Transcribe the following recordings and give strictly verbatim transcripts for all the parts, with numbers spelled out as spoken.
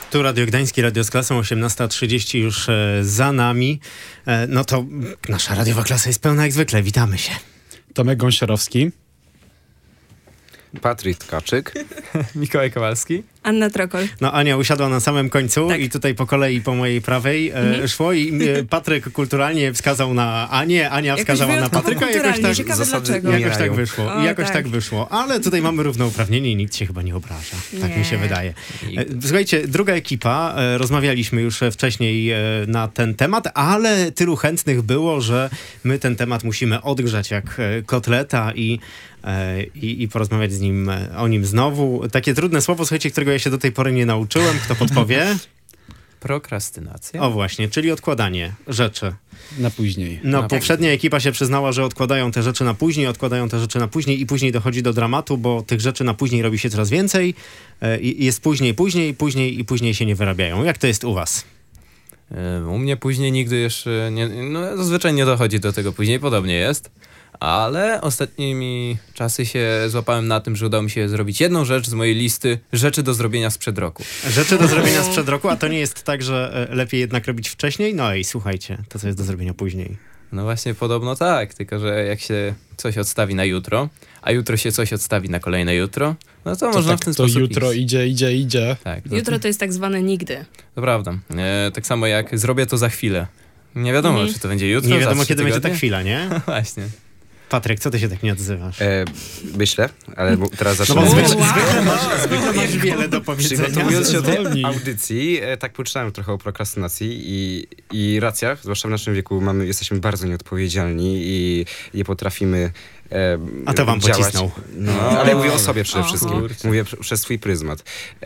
Tu Radio Gdański, Radio z klasą, osiemnasta trzydzieści już e, za nami. E, no to nasza radiowa klasa jest pełna jak zwykle. Witamy się. Tomek Gąsiorowski. Patryk Tkaczyk. Mikołaj Kowalski. Anna Trokol. No Ania usiadła na samym końcu tak. I tutaj po kolei po mojej prawej e, mhm. szło i e, Patryk kulturalnie wskazał na Anię, Ania jakoś wskazała na Patryka. Jakoś tak, jakoś tak wyszło. O, jakoś tak. tak wyszło. Ale tutaj mamy równouprawnienie i nikt się chyba nie obraża. Tak nie. mi się wydaje. E, słuchajcie, druga ekipa. E, rozmawialiśmy już wcześniej e, na ten temat, ale tylu chętnych było, że my ten temat musimy odgrzać jak e, kotleta i I, i porozmawiać z nim o nim znowu. Takie trudne słowo, słuchajcie, którego ja się do tej pory nie nauczyłem. Kto podpowie? Prokrastynacja. O właśnie, czyli odkładanie rzeczy. Na później. No, na poprzednia ekipa się przyznała, że odkładają te rzeczy na później, odkładają te rzeczy na później i później dochodzi do dramatu, bo tych rzeczy na później robi się coraz więcej. I jest później, później, później i później się nie wyrabiają. Jak to jest u was? U mnie później nigdy jeszcze nie, no zazwyczaj nie dochodzi do tego później, podobnie jest. Ale ostatnimi czasy się złapałem na tym, że udało mi się zrobić jedną rzecz z mojej listy rzeczy do zrobienia sprzed roku. Rzeczy do zrobienia sprzed roku, a to nie jest tak, że lepiej jednak robić wcześniej? No i słuchajcie, to co jest do zrobienia później. No właśnie podobno tak, tylko że jak się coś odstawi na jutro, a jutro się coś odstawi na kolejne jutro, no to, to można tak, w ten to sposób To jutro iść. idzie, idzie, idzie. Tak, jutro to jest tak zwane nigdy. To prawda. E, tak samo jak zrobię to za chwilę. Nie wiadomo, mhm. czy to będzie jutro, nie wiadomo, kiedy tygodnie. będzie ta chwila, nie? Właśnie. Patryk, co ty się tak nie odzywasz? E, myślę, ale teraz zaczynam. No zwykle, wow. zwykle, masz, zwykle masz wiele do powiedzenia. Przygotowując się do tej audycji, e, tak poczytałem trochę o prokrastynacji i, i racjach, zwłaszcza w naszym wieku mamy, jesteśmy bardzo nieodpowiedzialni i nie potrafimy e, A to wam działać. pocisnął. No, ale mówię o sobie przede o, wszystkim. kurczę. Mówię przez swój pryzmat.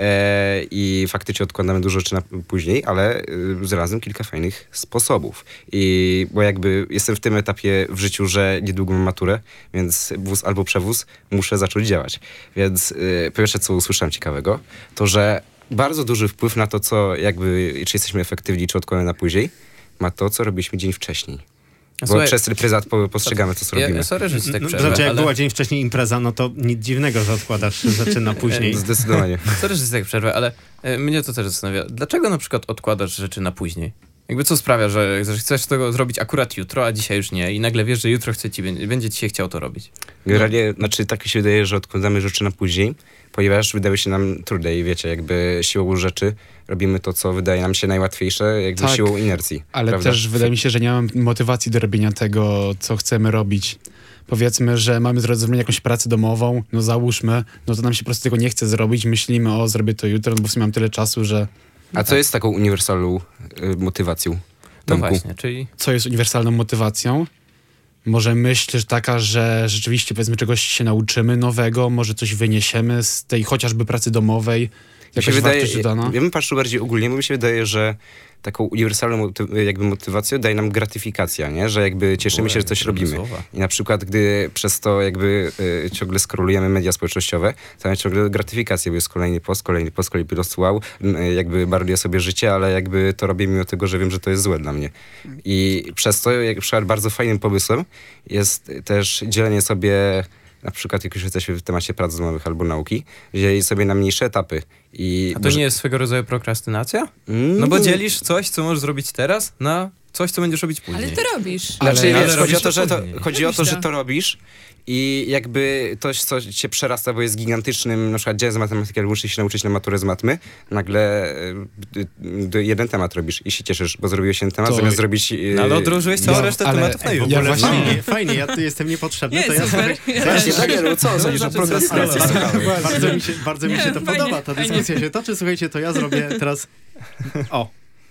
E, I faktycznie odkładamy dużo rzeczy na później, ale e, zarazem kilka fajnych sposobów. I bo jakby jestem w tym etapie w życiu, że niedługo mam maturę, więc wóz albo przewóz muszę zacząć działać. Więc e, pierwsze, co usłyszałem ciekawego, to że bardzo duży wpływ na to, co jakby, czy jesteśmy efektywni, czy odkładamy na później, ma to, co robiliśmy dzień wcześniej. Bo Słuchaj, przez repryzat postrzegamy, co robimy. Ja, sorry, że ci tak no, przerwę, znaczy, jak ale... była dzień wcześniej impreza, no to nic dziwnego, że odkładasz rzeczy na później. Zdecydowanie. Sorry, że ci tak przerwę, ale e, mnie to też zastanawia. Dlaczego na przykład odkładasz rzeczy na później? Jakby co sprawia, że, że chcesz tego zrobić akurat jutro, a dzisiaj już nie i nagle wiesz, że jutro chce ci, będzie ci się chciał to robić. Generalnie, no. znaczy tak mi się wydaje, że odkładamy rzeczy na później, ponieważ wydaje się nam trudne i wiecie, jakby siłą rzeczy robimy to, co wydaje nam się najłatwiejsze, jakby tak, siłą inercji. Ale prawda? Też wydaje mi się, że nie mamy motywacji do robienia tego, co chcemy robić. Powiedzmy, że mamy zrobić jakąś pracę domową, no załóżmy, no to nam się po prostu tego nie chce zrobić, myślimy, o zrobię to jutro, no bo w sumie mam tyle czasu, że... A co jest taką uniwersalną y, motywacją? No właśnie, czyli... Co jest uniwersalną motywacją? Może myśl taka, że rzeczywiście powiedzmy czegoś się nauczymy nowego, może coś wyniesiemy z tej chociażby pracy domowej, jakaś wartość dodana? Ja bym patrzył bardziej ogólnie, bo mi się wydaje, że taką uniwersalną moty- jakby motywacją daje nam gratyfikacja, nie? Że jakby cieszymy się, że coś robimy. I na przykład, gdy przez to jakby y, ciągle skrolujemy media społecznościowe, to mamy ciągle gratyfikację, bo jest kolejny post, kolejny post, kolejny post, wow, y, jakby maruję sobie życie, ale jakby to robię mimo tego, że wiem, że to jest złe dla mnie. I przez to, jak przykład bardzo fajnym pomysłem jest też dzielenie sobie, na przykład jak już jesteśmy w temacie prac domowych albo nauki, dzielić sobie na mniejsze etapy. I A to może... nie jest swego rodzaju prokrastynacja? Mm. No bo dzielisz coś, co możesz zrobić teraz, na coś, co będziesz robić później. Ale ty robisz. Znaczy, ale, wiesz, ale chodzi o to, to że to, później. chodzi o to, Robisz że to. to robisz i jakby coś, co cię przerasta, bo jest gigantycznym, na przykład działem z matematyki, ale muszę się nauczyć na maturę z matmy, nagle y, y, jeden temat robisz i się cieszysz, bo zrobiłeś jeden temat, To... zamiast zrobić... Y, no ale odłożyłeś całą ja, resztę ale, tematów na jutro. Ja Ja właśnie- fajnie, fajnie, ja tu jestem niepotrzebny, Nie, to ja super. sobie... Właśnie, Danielu, co sądzisz o Znaczy, prokrastynacji? Bardzo, bardzo mi się, bardzo mi się to Fajnie, podoba, ta fajnie. dyskusja się toczy. Słuchajcie, to ja zrobię teraz... O.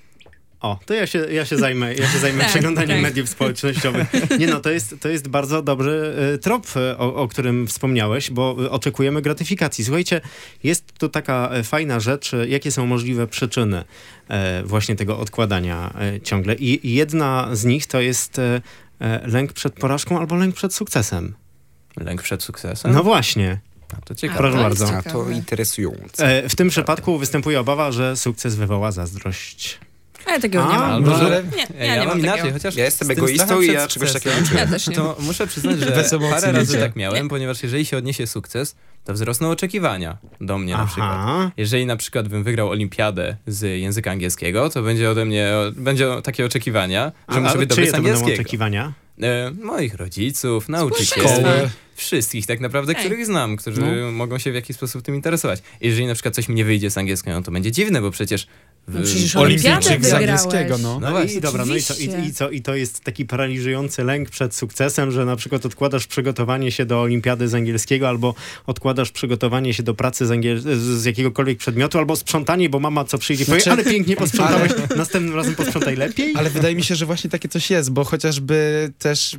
O, to ja się, ja się zajmę, ja się zajmę Tak, przeglądaniem tak. mediów społecznościowych. Nie no, to jest, to jest bardzo dobry y, trop, y, o, o którym wspomniałeś, bo y, oczekujemy gratyfikacji. Słuchajcie, jest tu taka y, fajna rzecz, y, jakie są możliwe przyczyny y, właśnie tego odkładania y, ciągle. I, I jedna z nich to jest y, y, lęk przed porażką albo lęk przed sukcesem. Lęk przed sukcesem? No właśnie. A to ciekawe. Proszę to bardzo. jest A to ciekawe. interesujące. E, w tym przypadku występuje obawa, że sukces wywoła zazdrość. Ja takiego nie A, mam. Albo, że... Nie, ja, ja nie mam mam inaczej, takiego. chociaż Ja jestem z tym egoistą strachem i przed ja czegoś sukcesem, takiego nie czuję. Ja też nie. To muszę przyznać, że Bez emocji parę razy wiecie. tak miałem, ponieważ jeżeli się odniesie sukces, to wzrosną oczekiwania do mnie na przykład. Aha. Jeżeli na przykład bym wygrał olimpiadę z języka angielskiego, to będzie ode mnie, będzie takie oczekiwania, że A, muszę ale być dobry czyje z to będą angielskiego. oczekiwania? E, moich rodziców, nauczycieli, Społeczeństwa. wszystkich tak naprawdę, Ej. których znam, którzy No. mogą się w jakiś sposób tym interesować. Jeżeli na przykład coś mi nie wyjdzie z angielskiego, no to będzie dziwne, bo przecież... W... No przecież Olimpijczyk Olimpiadę z wygrałeś. angielskiego, no. No No właśnie, i dobra, no i co, oczywiście. i, i co? I to jest taki paraliżujący lęk przed sukcesem, że na przykład odkładasz przygotowanie się do olimpiady z angielskiego, albo odkładasz przygotowanie się do pracy z, angiel- z z jakiegokolwiek przedmiotu, albo sprzątanie, bo mama co przyjdzie, Znaczy- powie, ale pięknie posprzątałeś, następnym razem posprzątaj lepiej. Ale wydaje mi się, że właśnie takie coś jest, bo chociażby też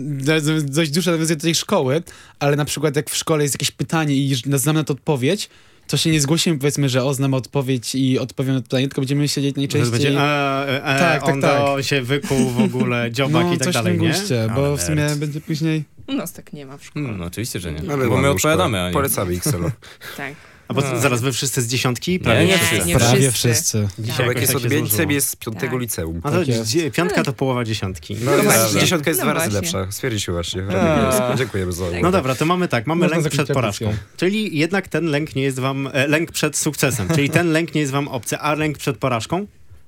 dość dużo nawiązuje do tej szkoły, ale na przykład jak w szkole jest jakieś pytanie i znam na to odpowiedź, to się nie zgłosimy, powiedzmy, że o, znam odpowiedź i odpowiem na to pytanie, tylko będziemy siedzieć To najczęściej... będzie, e, e, Tak, tak, on tak. to się wykuł w ogóle, dziobak no, i tak coś dalej, w tym nie? guście, bo Ale w sumie nerd. będzie później... U nas tak nie ma w szkole. Hmm, no oczywiście, że nie. Ale bo my mamy odpowiadamy, szkołę. a nie. Polecamy Excelo. Tak. A bo No. zaraz wy wszyscy z dziesiątki? Nie, Prawie nie wszyscy. nie Prawie wszyscy. wszyscy. Dzisiaj Człowiek jakoś jest tak się odmieńcem, złożyło. jest z piątego Tak. liceum. A to Tak jest. dzie- piątka to połowa dziesiątki. No, No tak, właśnie. dziesiątka jest No dwa razy właśnie. lepsza. Stwierdziliśmy właśnie. A. Dziękujemy za uwagę. No dobra, to mamy tak, mamy Można lęk zakończyć przed porażką. audycję. Czyli jednak ten lęk nie jest wam, e, lęk przed sukcesem, czyli ten lęk nie jest wam obcy, a lęk przed porażką?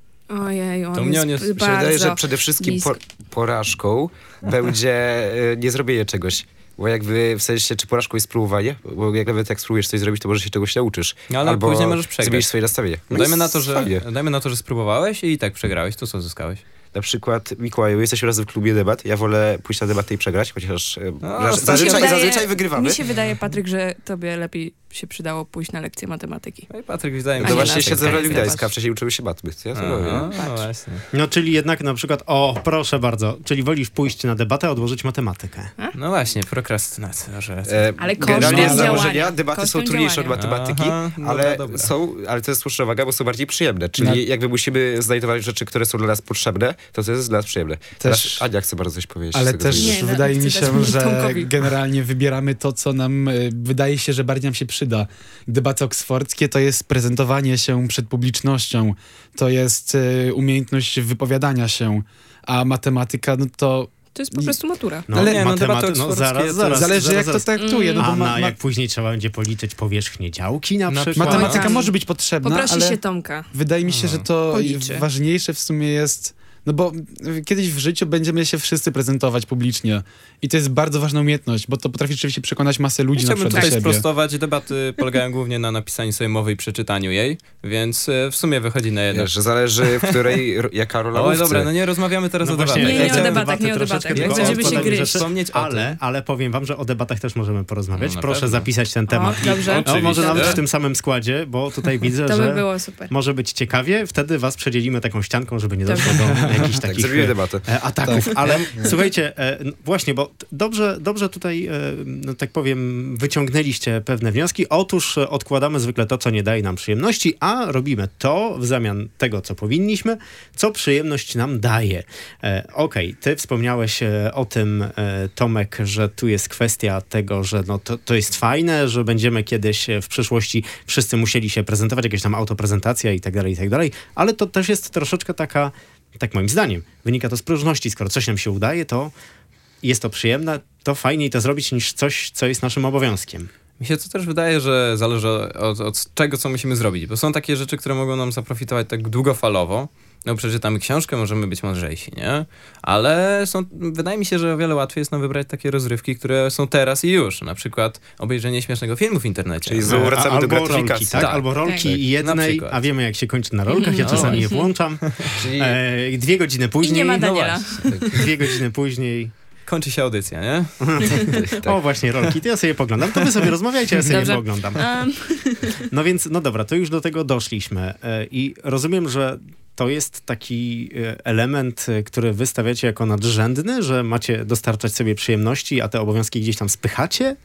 Ojej, on To mnie on jest, jest- Mi się wydaje, bardzo że przede wszystkim blisko. po, porażką będzie e, niezrobienie czegoś. Bo jakby w sensie, czy porażką jest spróbowanie, bo jak nawet jak spróbujesz coś zrobić, to może się czegoś nauczysz. No, ale Albo później możesz przegrać. zmienisz swoje nastawienie. No Dajmy i na, to, że, fajnie. dajmy na to, że spróbowałeś i tak przegrałeś, to co zyskałeś? Na przykład, Mikołaju, jesteśmy razem w klubie debat. Ja wolę pójść na debatę i przegrać, chociaż e, No, zazwyczaj, ostatnio- zazwyczaj, zazwyczaj wygrywamy. Mi się wydaje, Patryk, że tobie lepiej się przydało pójść na lekcję matematyki. No i Patryk, wydaje mi To się, nie właśnie na siedzę w spotkanie Rally Gdańska, zobacz. wcześniej uczymy się matmy. Ja to Aha, robię. no właśnie. No czyli jednak na przykład, o proszę bardzo, czyli wolisz pójść na debatę, odłożyć matematykę. No właśnie, prokrastynacja, że... E, Ale kosztem generalnie z działania. założenia debaty są Kosztem trudniejsze od działania. matematyki, Aha, dobra, ale dobra. są, ale to jest słuszna uwaga, bo są bardziej przyjemne. Czyli No. jakby musimy znajdować rzeczy, które są dla nas potrzebne, to to jest dla nas przyjemne. Teraz Ania chce bardzo coś powiedzieć. z Ale tego, też co Nie, widzę. no, wydaje chcę mi dać się, mu że Tomkowi. generalnie wybieramy to, co nam y, wydaje się, że bardziej nam się przyda. Debaty oksfordzkie to jest prezentowanie się przed publicznością, to jest y, umiejętność wypowiadania się, a matematyka, no to To jest po prostu matura. No, Ale- nie, no, matematy- debaty no oksfordzkie zaraz, to zaraz. zależy zaraz, jak zaraz. to traktuje. No, A bo ma, na, ma, jak później trzeba będzie policzyć powierzchnię działki na, Na przykład. przykład. matematyka Tam może być potrzebna, Poprosi ale się Tomka. wydaje mi się, że to Policzy. ważniejsze w sumie jest, no bo y, kiedyś w życiu będziemy się wszyscy prezentować publicznie i to jest bardzo ważna umiejętność, bo to potrafi rzeczywiście przekonać masę ludzi na Chciałbym przykład do tutaj siebie. sprostować, debaty polegają głównie na napisaniu sobie mowy i przeczytaniu jej, więc e, w sumie wychodzi na jedno. Wiesz, że zależy, w której, ro- jaka rola Oj, mówcy. dobra, no nie rozmawiamy teraz No o właśnie, debatach. Nie, ja nie o chciałem debatach, nie o debaty debatach, troszeczkę bo tylko będziemy się odpowiadać, gryźć. że- Wspomnieć o Ale, tym. ale powiem wam, że o debatach też możemy porozmawiać. No, na Proszę pewno. zapisać ten temat. O, dobrze. No, może nawet Oczywiście. w tym samym składzie, bo tutaj widzę, To by że było super. może być ciekawie. Wtedy was przedzielimy taką ścianką, żeby nie Dobrze. doszło do jakichś Tak, takich zrobimy e, debatę. e, ataków. Ale słuchajcie, e, no właśnie, bo t- dobrze, dobrze tutaj, e, no tak powiem, wyciągnęliście pewne wnioski. Otóż e, odkładamy zwykle to, co nie daje nam przyjemności, a robimy to w zamian tego, co powinniśmy, co przyjemność nam daje. E, Okej, ty wspomniałeś e, o tym, e, Tomek, że tu jest kwestia tego, że no to, to jest fajne, że będziemy kiedyś e, w przyszłości wszyscy musieli się prezentować, jakieś tam autoprezentacja i tak dalej, i tak dalej, ale to też jest troszeczkę taka, tak moim zdaniem, wynika to z próżności. Skoro coś nam się udaje, to jest to przyjemne, to fajniej to zrobić niż coś, co jest naszym obowiązkiem. Mi się to też wydaje, że zależy od, od czego, co musimy zrobić, bo są takie rzeczy, które mogą nam zaprofitować tak długofalowo. No przeczytamy książkę, możemy być mądrzejsi, nie? Ale są, wydaje mi się, że o wiele łatwiej jest nam wybrać takie rozrywki, które są teraz i już. Na przykład obejrzenie śmiesznego filmu w internecie. Czyli znowu wracamy do Albo gratyfikacji. rolki, tak? Tak. Albo rolki Tak. jednej, Na przykład. a wiemy jak się kończy na rolkach, ja No czasami je właśnie. włączam. Czyli E, dwie godziny I później, nie ma No Daniela. właśnie. dwie godziny później, Kończy się audycja, nie? tak. o właśnie rolki, to ja sobie poglądam, to wy sobie rozmawiajcie, ja sobie Dobrze. nie poglądam. Um, No więc, no dobra, to już do tego doszliśmy e, i rozumiem, że to jest taki e, element, e, który wy stawiacie jako nadrzędny, że macie dostarczać sobie przyjemności, a te obowiązki gdzieś tam spychacie?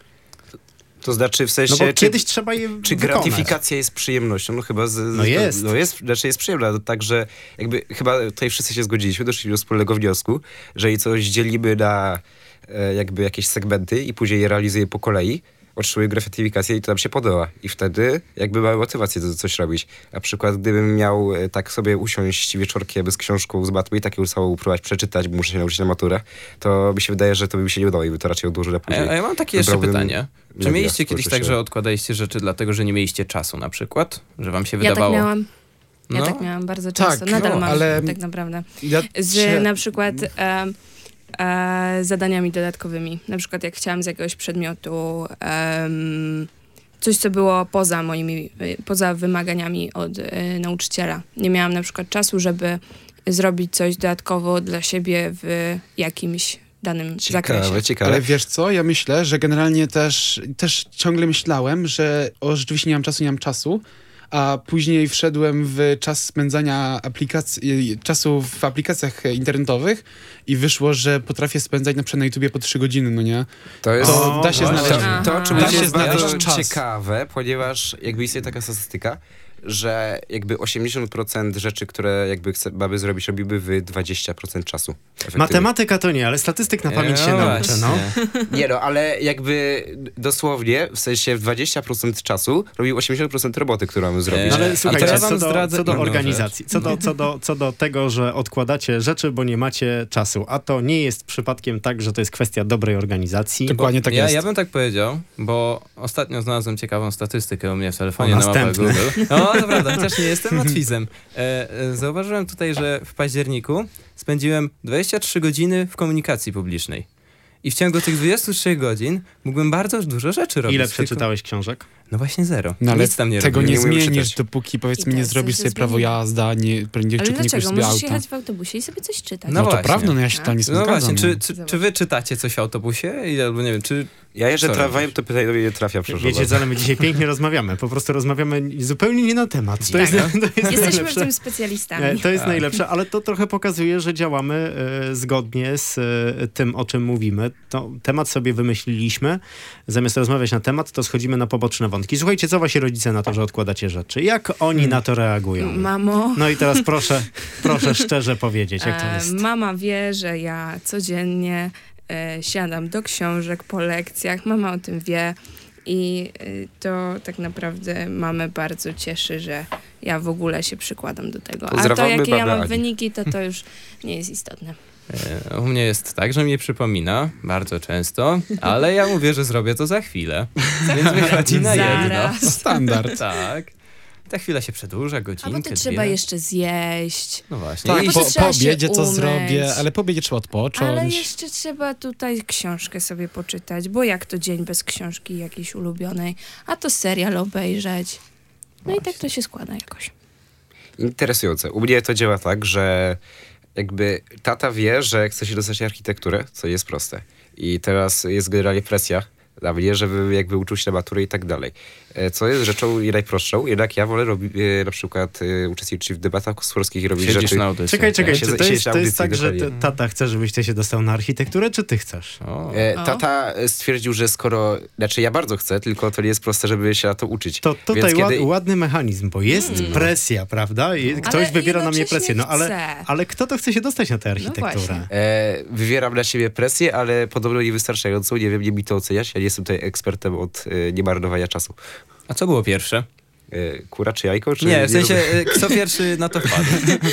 To znaczy w sensie, No bo czy, kiedyś trzeba je czy wykonać. gratyfikacja jest przyjemnością? No chyba z, z, No jest. No jest, znaczy jest przyjemna, to także jakby chyba tutaj wszyscy się zgodziliśmy, doszliśmy do wspólnego wniosku, że i coś dzielimy na e, jakby jakieś segmenty i później je realizuje po kolei, otrzymuję gratyfikację i to nam się podoba. I wtedy jakby mamy motywację do coś robić. Na przykład gdybym miał e, tak sobie usiąść wieczorkiem bez książką z matmy i tak ją całą próbować przeczytać, bo muszę się nauczyć na maturę, to mi się wydaje, że to by mi się nie udało i by to raczej odłożył na A później. ja, a ja mam takie jeszcze Wybrałbym pytanie. Czy media mieliście kiedyś tak, że społecznościowe. odkładaliście rzeczy dlatego, że nie mieliście czasu na przykład? Że wam się Ja tak wydawało... miałam. Ja No. tak miałam bardzo często. Tak, Nadal no, mam, ale- tak naprawdę. Ja Z się- na przykład e, e, zadaniami dodatkowymi. Na przykład jak chciałam z jakiegoś przedmiotu em, coś, co było poza moimi, e, poza wymaganiami od e, nauczyciela. Nie miałam na przykład czasu, żeby zrobić coś dodatkowo dla siebie w jakimś danym zakresie. Ciekawe, ciekawe. Ale wiesz co, ja myślę, że generalnie też, też ciągle myślałem, że o, rzeczywiście nie mam czasu, nie mam czasu, a później wszedłem w czas spędzania aplikacji, czasu w aplikacjach internetowych i wyszło, że potrafię spędzać na przykład na YouTubie po trzy godziny, no nie? To jest... To da się właśnie. znaleźć. Aha. To, czym Da jest się znaleźć bardzo czas. ciekawe, ponieważ jakby istnieje taka statystyka, że jakby osiemdziesiąt procent rzeczy, które jakby chce, mamy zrobić, robimy w dwadzieścia procent czasu. efektywnie. Matematyka to nie, ale statystyk na pamięć się No nauczę, no. właśnie. Nie no, ale jakby dosłownie, w sensie w dwadzieścia procent czasu robił osiemdziesiąt procent roboty, którą mamy zrobić. Eee, No ale Ale słuchajcie, teraz co wam do, zdradzę co do inną organizacji, co do, co, do, co do tego, że odkładacie rzeczy, bo nie macie czasu, a to nie jest przypadkiem tak, że to jest kwestia dobrej organizacji. Dokładnie tak ja, jest. ja bym tak powiedział, bo ostatnio znalazłem ciekawą statystykę u mnie w telefonie O, na mapę następny. Google. No, to prawda, chociaż nie jestem łatwizem. E, e, zauważyłem tutaj, że w październiku spędziłem dwadzieścia trzy godziny w komunikacji publicznej. I w ciągu tych dwudziestu trzech godzin mógłbym bardzo dużo rzeczy robić. Ile tylko- przeczytałeś książek? No właśnie zero. No ale Nic tam nie tego robiłem. nie Nie umiem zmienisz, czytać. dopóki I powiedzmy to nie jest zrobisz coś sobie do prawo zmienienia. jazda, nie, nie, nie Ale kupujesz dlaczego? sobie Możesz auta. jechać w autobusie i sobie coś czytać. No, No to właśnie. prawda, no ja się tam nie No właśnie, zgadzam. czy, no. czy, czy wy czytacie coś w autobusie? I, albo nie wiem, czy... Ja jeżdżę Co tramwajem, robisz? to pytanie do mnie nie trafia, proszę Wiecie, bardzo. ale my dzisiaj pięknie rozmawiamy, po prostu rozmawiamy zupełnie nie na temat. To Tak. jest, to jest Jesteśmy w najlepsze. tym E, specjalistami. To jest Tak. najlepsze, ale to trochę pokazuje, że działamy e, zgodnie z e, tym, o czym mówimy. To temat sobie wymyśliliśmy. Zamiast rozmawiać na temat, to schodzimy na poboczne wątki. Słuchajcie, co wasi rodzice na to, że odkładacie rzeczy? Jak oni na to reagują? Mamo, No i teraz proszę, proszę szczerze powiedzieć, jak to e, jest. mama wie, że ja codziennie e, siadam do książek po lekcjach. Mama o tym wie. I e, to tak naprawdę mamę bardzo cieszy, że ja w ogóle się przykładam do tego. A to, Pozdrawiamy jakie ja babę mam Ani. wyniki, to to już nie jest istotne. E, U mnie jest tak, że mnie przypomina bardzo często, ale ja mówię, że zrobię to za chwilę. Więc wychodzi na jedno. Zaraz. Standard. Tak. Ta chwila się przedłuża, A godzinkę, potem trzeba dwie. jeszcze zjeść. No właśnie. Tak, I- po, trzeba po się obiedzie to umyć. zrobię, ale po obiedzie trzeba odpocząć. Ale jeszcze trzeba tutaj książkę sobie poczytać, bo jak to dzień bez książki jakiejś ulubionej, a to serial obejrzeć. No i tak to się składa jakoś. Interesujące. U mnie to działa tak, że jakby tata wie, że chce się dostać na architekturę, co jest proste. I teraz jest generalnie presja na mnie, żeby jakby uczył się na maturę i tak dalej. E, Co jest rzeczą najprostszą, jednak ja wolę robić, e, na przykład e, uczestniczyć w debatach kursowskich i robić Siedzisz rzeczy... na audycji. Czekaj, czekaj, Ja czy się- to się jest, na to jest audycji, tak, że dokładnie. t- tata chce, żebyś ty się dostał na architekturę, czy ty chcesz? O. E, O. Tata stwierdził, że skoro... Znaczy ja bardzo chcę, tylko to nie jest proste, żeby się na to uczyć. To tutaj Więc kiedy- ład, ładny mechanizm, bo jest Mm. presja, prawda? I ktoś Ale wywiera na mnie jednocześnie presję, no ale, chce. ale kto to chce się dostać na tę właśnie. architekturę? E, wywieram na siebie presję, ale podobno niewystarczającą. Nie wiem, nie mi to oceniać. Ja nie jestem tutaj ekspertem od e, niemarnowania czasu. A co było pierwsze? E, kura czy jajko? Czy Nie, w sensie, rozumiem? e, kto pierwszy na to wpadł?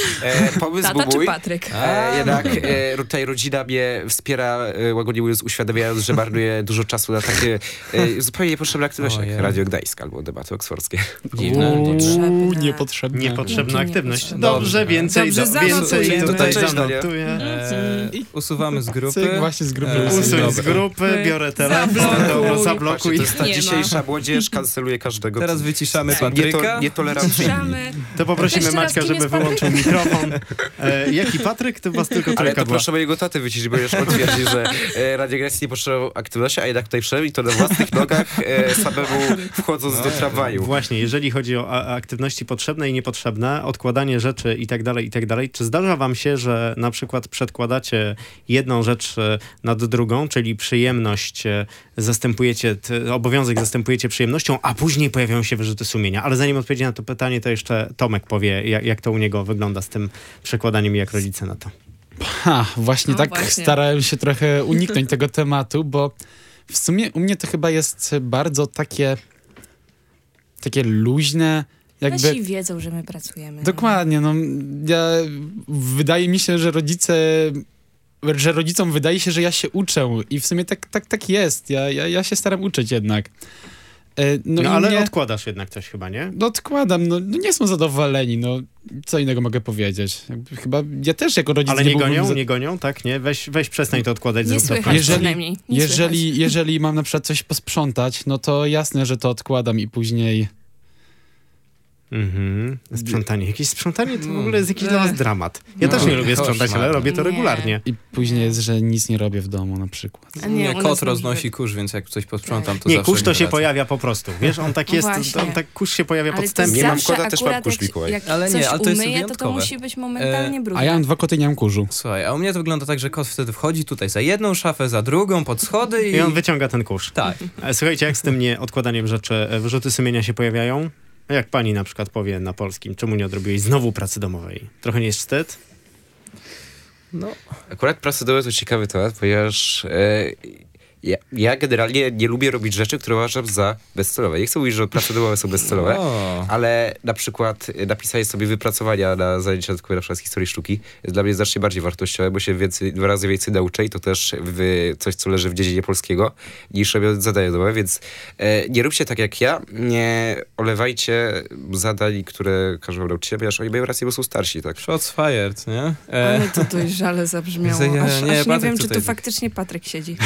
E, pomysł Tata był czy mój. Patryk? E, jednak e, tutaj rodzina mnie wspiera, e, łagodnie mówiąc, uświadamiając, że marnuje dużo czasu na takie e, zupełnie niepotrzebne aktywności, jak Ojej. Radio Gdańsk albo debaty oksfordzkie. Dziwne. Uuu, Niepotrzebne. niepotrzebne. Niepotrzebna Jakie aktywność. niepotrzebne? Dobrze, Dobrze. więcej, Dobrze, do, więcej zanotujemy. tutaj Cześć, Dania. zanotuję. E, usuwamy z grupy. Cyk, właśnie z grupy. E, usuń. Usuń z dobra. grupy, biorę telefon, Zablokuj. dobra, Patrzcie, zablokuj. to jest ta Nie ma. dzisiejsza młodzież, kanceluje każdego. Teraz wyciszamy Tak. Patryka. Nieto, nietolerancyjni. Piszamy. To poprosimy Jeszcze raz, Maćka, kim żeby jest Patryk? wyłączył mikrofon. E, jaki Patryk? To was tylko Ale trójka to była. proszę mojego taty wyciszyć, bo już on twierdzi, że e, Radio Gdańsk nie potrzebował aktywności, a jednak tutaj wszedł i to na własnych nogach e, samemu wchodząc do tramwaju. Właśnie, jeżeli chodzi o a- aktywności potrzebne i niepotrzebne, odkładanie rzeczy i tak dalej, i tak dalej, czy zdarza wam się, że na przykład przedkładacie jedną rzecz e, nad drugą, czyli przyjemność e, zastępujecie, t, obowiązek zastępujecie przyjemnością, a później pojawiają się wyrzuty sumienia. Ale zanim odpowiedzi na to pytanie, to jeszcze Tomek powie, jak, jak to u niego wygląda z tym przekładaniem i jak rodzice na to. Ha, właśnie No tak właśnie. starałem się trochę uniknąć tego tematu, bo W sumie u mnie to chyba jest bardzo takie takie luźne, jakby... Nasi wiedzą, że my pracujemy. Dokładnie, no ja, wydaje mi się, że rodzice, że rodzicom wydaje się, że ja się uczę i w sumie tak, tak, tak jest, ja, ja, ja się staram uczyć jednak. No, no ale mnie, odkładasz jednak coś chyba, nie? No odkładam, no, no nie są zadowoleni, no co innego mogę powiedzieć. Chyba ja też jako rodzic... Ale nie, nie gonią, za... nie gonią, tak? Nie? Weź, weź przestań to odkładać. Nie słychać jeżeli, przynajmniej. Nie jeżeli, słychać. jeżeli mam na przykład coś posprzątać, no to jasne, że to odkładam i później... Mhm. Sprzątanie. Jakieś sprzątanie to w ogóle jest jakiś dla was dramat. Ja no, też nie lubię sprzątać, ale robię to regularnie. I później jest, że nic nie robię w domu na przykład. A nie, nie kot roznosi kurz, więc jak coś posprzątam, to nie, zawsze kurz to nie się pojawia po prostu. Wiesz, on tak jest, no on tak kurz się pojawia ale podstępnie. Nie mam kota, też mam kurz, jak, jak ale coś nie, ale to jest umyje, to to musi być momentalnie brudne. A ja mam dwa koty i nie mam kurzu. Słuchaj, a u mnie to wygląda tak, że kot wtedy wchodzi tutaj za jedną szafę, za drugą, pod schody i... I on wyciąga ten kurz. Tak. Słuchajcie, jak z tym nie odkładaniem rzeczy, wyrzuty sumienia się pojawiają? Jak pani na przykład powie na polskim, czemu nie odrobiłeś znowu pracy domowej? Trochę nie jest wstyd? No. Akurat pracy domowe to ciekawy temat, ponieważ e, ja, ja generalnie nie lubię robić rzeczy, które uważam za bezcelowe. Nie chcę mówić, że prace domowe są bezcelowe, o. ale na przykład napisanie sobie wypracowania na zajęcia dodatkowe na przykład z historii sztuki jest dla mnie znacznie bardziej wartościowe, bo się więcej, dwa razy więcej nauczę i to też w coś, co leży w dziedzinie polskiego, niż robiąc zadania domowe, więc e, nie róbcie tak jak ja, nie olewajcie zadań, które każą wam nauczyciele, ponieważ oni mają rację, bo są starsi, tak? Shots fired, nie? E... Ale to dojrzale zabrzmiało. Ja, aż nie, aż nie wiem, czy tutaj... tu faktycznie Patryk siedzi.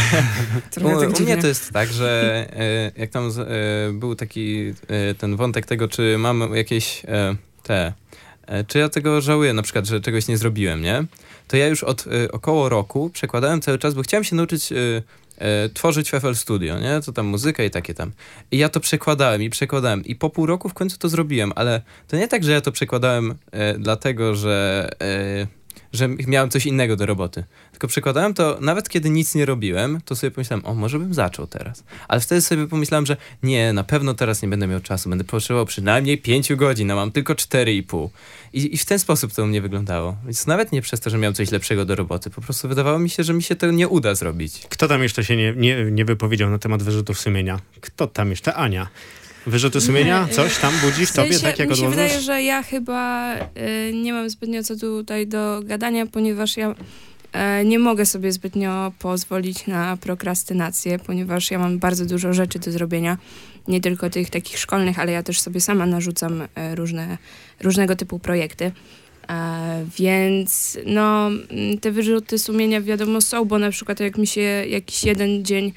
U, tak u mnie to jest tak, że e, jak tam z, e, był taki e, ten wątek tego, czy mam jakieś e, te, e, czy ja tego żałuję na przykład, że czegoś nie zrobiłem, nie? To ja już od e, około roku przekładałem cały czas, bo chciałem się nauczyć e, e, tworzyć w F L Studio, nie? To tam muzyka i takie tam. I ja to przekładałem i przekładałem i po pół roku w końcu to zrobiłem, ale to nie tak, że ja to przekładałem e, dlatego, że... E, że miałem coś innego do roboty. Tylko przekładałem to, nawet kiedy nic nie robiłem, to sobie pomyślałem, o, może bym zaczął teraz. Ale wtedy sobie pomyślałem, że nie, na pewno teraz nie będę miał czasu, będę potrzebował przynajmniej pięciu godzin, a mam tylko cztery i pół. I, I w ten sposób to u mnie wyglądało. Więc nawet nie przez to, że miałem coś lepszego do roboty, po prostu wydawało mi się, że mi się to nie uda zrobić. Kto tam jeszcze się nie, nie, nie wypowiedział na temat wyrzutów sumienia? Kto tam jeszcze? Ania. Wyrzuty sumienia? Coś tam budzi w tobie, w sensie, tak jak mi się odłożysz? wydaje, że ja chyba y, nie mam zbytnio co tutaj do gadania, ponieważ ja y, nie mogę sobie zbytnio pozwolić na prokrastynację, ponieważ ja mam bardzo dużo rzeczy do zrobienia, nie tylko tych takich szkolnych, ale ja też sobie sama narzucam y, różne, różnego typu projekty. E, więc no, te wyrzuty sumienia wiadomo są, bo na przykład jak mi się jakiś jeden dzień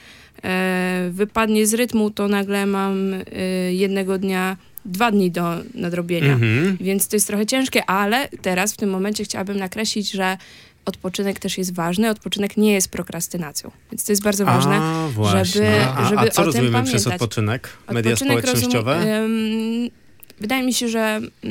e, wypadnie z rytmu, to nagle mam e, jednego dnia dwa dni do nadrobienia. Mm-hmm. Więc to jest trochę ciężkie, ale teraz w tym momencie chciałabym nakreślić, że odpoczynek też jest ważny. Odpoczynek nie jest prokrastynacją. Więc to jest bardzo ważne, a, właśnie. żeby, a, żeby a co o rozumiemy tym pamiętać. przez odpoczynek? Media Odpoczynek społecznościowe? Rozum, ym, wydaje mi się, że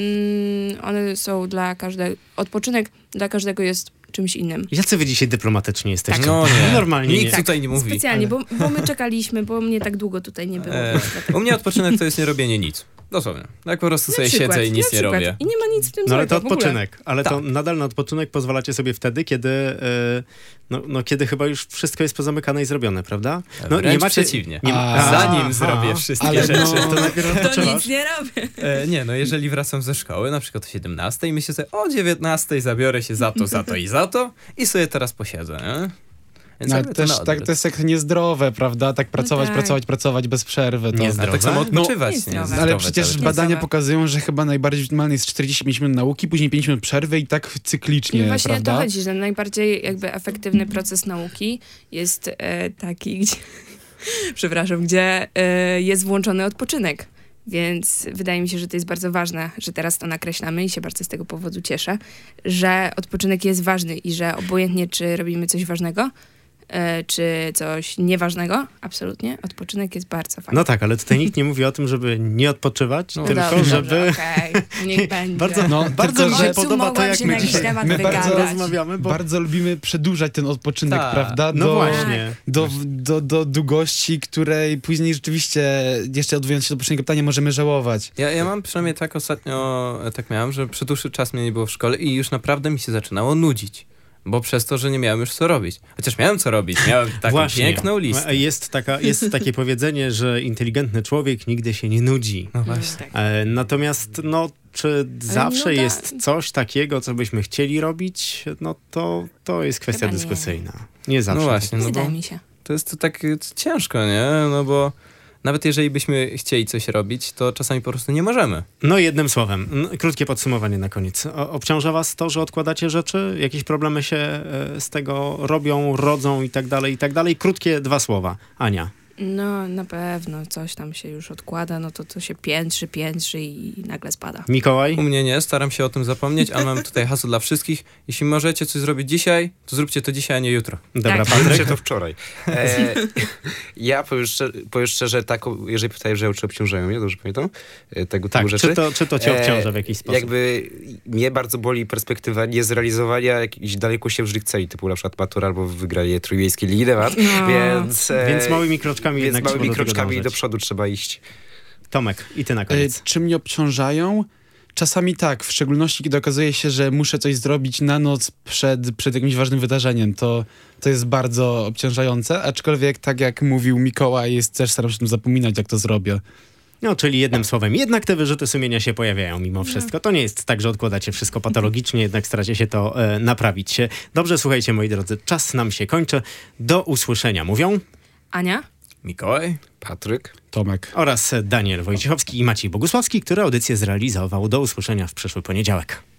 mm, one są dla każdego... Odpoczynek dla każdego jest czymś innym. Jacy wy dzisiaj dyplomatycznie jesteście? Tak. No nie. Normalnie Nikt nie. tak, tutaj nie mówi. Specjalnie, ale... bo, bo my czekaliśmy, bo mnie tak długo tutaj nie było. E, u mnie odpoczynek to jest nie robienie nic. Dosłownie. Tak po prostu na sobie przykład, siedzę i nic nie robię. I nie ma nic w tym No ale to złego, odpoczynek. Ale tak. to nadal na odpoczynek pozwalacie sobie wtedy, kiedy yy, no, no kiedy chyba już wszystko jest pozamykane i zrobione, prawda? No Wręcz nie macie... przeciwnie. Nie, a, zanim a, zrobię wszystkie ale rzeczy, no, to najpierw to odpoczywasz. nic nie robię. E, nie, no jeżeli wracam ze szkoły, na przykład o siedemnastej i myślę sobie, o dziewiętnastej zabiorę się za to, za to i za to i sobie teraz posiedzę, nie? No, ale też tak, to jest jak niezdrowe, prawda? Tak pracować, tak. pracować, pracować bez przerwy. To... Niezdrowe? Tak samo odpoczywać. No, nie, ale przecież cały czas. badania Niezdrowe. pokazują, że chyba najbardziej optymalne jest czterdzieści pięć minut nauki, później pięć minut przerwy i tak cyklicznie, I właśnie prawda? o to chodzi, że najbardziej jakby efektywny proces nauki jest e, taki, gdzie, przepraszam, gdzie e, jest włączony odpoczynek. Więc wydaje mi się, że to jest bardzo ważne, że teraz to nakreślamy i się bardzo z tego powodu cieszę, że odpoczynek jest ważny i że obojętnie, czy robimy coś ważnego, czy coś nieważnego, absolutnie, odpoczynek jest bardzo fajny. No tak, ale tutaj nikt nie mówi o tym, żeby nie odpoczywać, no tylko dobrze, żeby... Dobrze, okej, okay. Niech będzie. bardzo no, bardzo mi się Ojcu, podoba to, jak my dzisiaj my bardzo rozmawiamy, bo... Bardzo lubimy przedłużać ten odpoczynek, Ta. prawda? No do, właśnie. Do, do, do długości, której później rzeczywiście, jeszcze odwołując się do poprzedniego pytania, możemy żałować. Ja, ja mam przynajmniej tak ostatnio, tak miałem, że przez dłuższy czas mnie nie było w szkole i już naprawdę mi się zaczynało nudzić. bo przez to, że nie miałem już co robić. Chociaż miałem co robić, miałem taką Właśnie. piękną listę. Jest, taka, jest takie powiedzenie, że inteligentny człowiek nigdy się nie nudzi. No właśnie. Tak. E, natomiast no, czy zawsze nuda- jest coś takiego, co byśmy chcieli robić, no to, to jest kwestia Chyba nie. dyskusyjna. Nie zawsze. No właśnie, no Wydaje bo mi się. to jest to tak y, ciężko, nie? No bo nawet jeżeli byśmy chcieli coś robić, to czasami po prostu nie możemy. No jednym słowem, n- krótkie podsumowanie na koniec. O, obciąża was to, że odkładacie rzeczy? Jakieś problemy się e, z tego robią, rodzą i tak dalej, i tak dalej? Krótkie dwa słowa. Ania. No na pewno coś tam się już odkłada, no to to się piętrzy, piętrzy i nagle spada. Mikołaj? U mnie nie, staram się o tym zapomnieć, a mam tutaj hasło dla wszystkich. Jeśli możecie coś zrobić dzisiaj, to zróbcie to dzisiaj, a nie jutro. Dobra, Tak. Patryk? Zróbcie to wczoraj. E, ja powiem szczerze, powiem szczerze tak, jeżeli pytaję, że czy obciążają mnie, dobrze pamiętam, e, tego typu Tak, rzeczy. czy to, czy to cię obciąża w jakiś sposób? Jakby mnie bardzo boli perspektywa niezrealizowania jakichś dalekosiężnych celi, typu na przykład matura albo wygranie trójmiejskiej Ligi Debat, No. więc... e, Więc małymi kroczkami Więc jednak małymi trzeba do tego kroczkami do dążyć. przodu trzeba iść. Tomek, i ty na E, koniec. Czy mnie obciążają? Czasami tak, w szczególności kiedy okazuje się, że muszę coś zrobić na noc przed, przed jakimś ważnym wydarzeniem, to, to jest bardzo obciążające, aczkolwiek tak jak mówił Mikołaj, jest, też staram się o tym zapominać, jak to zrobię. No, czyli jednym słowem, jednak te wyrzuty sumienia się pojawiają mimo wszystko. To nie jest tak, że odkładacie wszystko patologicznie, jednak staracie się to e, naprawić. Dobrze, słuchajcie, moi drodzy, czas nam się kończy. Do usłyszenia mówią Ania? Mikołaj? Patryk? Tomek. oraz Daniel Wojciechowski i Maciej Bogusławski, który audycję zrealizował. Do usłyszenia w przyszły poniedziałek.